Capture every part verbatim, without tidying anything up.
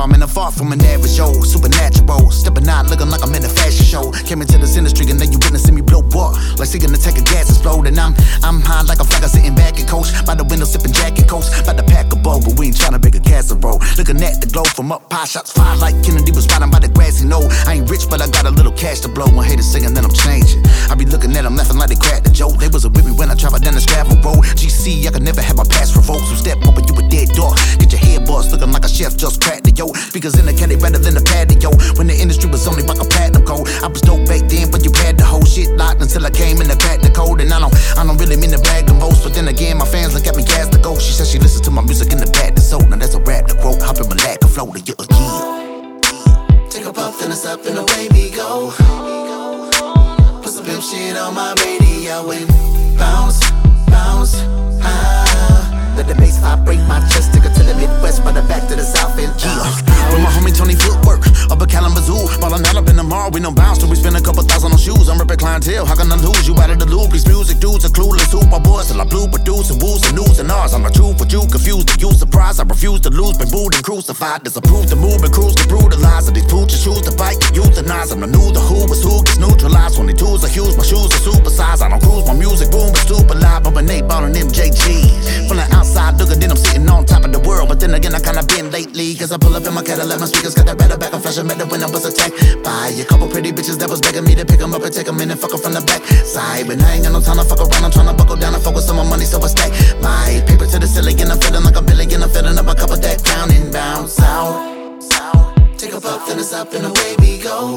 star, man, I'm far from an average, yo. Supernatural, stepping out looking like I'm in a fashion show. Came into this industry and then you witnessing me blow up, like seeing the tank of gas explode. And I'm, I'm high like a flagger sitting back in coach, by the window sipping Jack and Coach, by the pack of bowl, but we ain't tryna make a casserole. Looking at the glow from up, pie shots fire like Kennedy was riding by the grassy knoll. I ain't rich, but I got a little cash to blow. When haters singing, then I'm changing. I be looking at them laughing like they cracked the joke. They wasn't with me when I traveled down the gravel road. G C, I could never have my past revoked. So step up and you a dead dog. Get your head bust, looking like a chef just cracked the yo. Speakers in the candy rather than the patio. When the industry was only like a platinum code, I was dope back then, but you had the whole shit locked until I came in and cracked the code. And I don't, I don't really mean to brag the most, but then again, my fans look at me as the ghost. She said she listens to my music in the back, the soul. Now that's a rap, the quote. Hop in my lack, a flow to you again. Take a puff, then it's up and away we go. Put some pimp shit on my radio and bounce, bounce, ah. Let the bass vibrate my chest, take it to the Midwest, but the back to the South and yeah. With my homie Tony Footwork, up at Kalamazoo, ballin' out up in the mall, we no bounce till we spend a couple thousand on shoes. I'm ripping clientele, how can I lose you out of the loop? These music dudes are clueless, who my boys till I blue, produce and woos and news and ours. I'm the truth, but you confused, the you surprised. I refuse to lose, been booed and crucified. Disapprove the movement, cruise to brutalize. Of these pooches choose to bite, to euthanize. I'm the new, the who was who gets neutralized. twenty-twos are huge, my shoes are supersized. I don't cruise, my music boom, but super live. I'm a Nate ballin' M J G. From the outside looking, then I'm sitting on top of the world. But then again, I kinda been lately, cause I pull up in my Cadillac, my speakers got that better back. I'm flashing better when I was attacked by a couple pretty bitches that was begging me to pick them up and take them in and fuck them from the back side. But I ain't got no time to fuck around, I'm tryna buckle down and focus on my money, so I stack my paper to the ceiling. And I'm feeling like a billion, I'm filling up a couple that crown and bounce out. Take a puff, then it's up and away we go.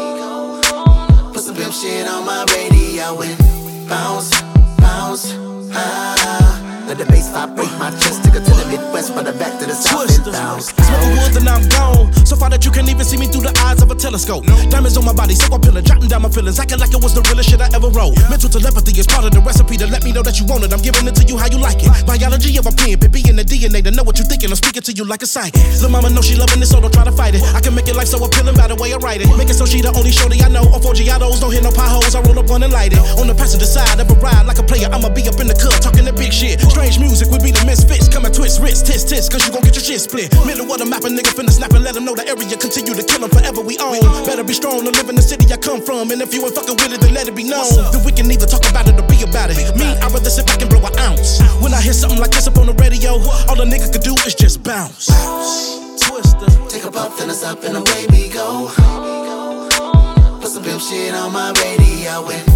Put some pimp shit on my radio and bounce, bounce, ah. Let the bass vibrate my chest, take it to the Midwest, but the back to the South and bounce. Smoking wood and I'm gone, so far that you can't even see me through the eyes of a telescope. Diamonds on my body, so I'm peeling, jotting down my feelings, acting like it was the realest shit I ever wrote. Mental telepathy is part of the recipe to let me know that you want it. I'm giving it to you how you like it. Biology of a pen, it be in the D N A to know what you're thinking. I'm speaking to you like a psychic. Lil' mama know she loving it, so don't try to fight it. I can make it life so appealing by the way I write it. Make it so she the only shorty I know. On four Giottos, don't hit no potholes. I roll up one and light it. On the passenger side of a ride like a player, I'ma be up in the club talking that big shit. Strange music, we be the misfits. Come and twist wrist, tisk tisk, cause you gon' get your shit split. Middle of the map, a nigga finna snap and let him know the area. Continue to kill him forever, we own. Better be strong to live in the city I come from. And if you ain't fucking with it, then let it be known. Then we can either talk about it or be about it. Me, I'd rather sit back and blow an ounce. When I hear something like this up on the radio, all a nigga could do is just bounce. Twister. Take a puff, then it's up and away we go. Put some pimp shit on my radio and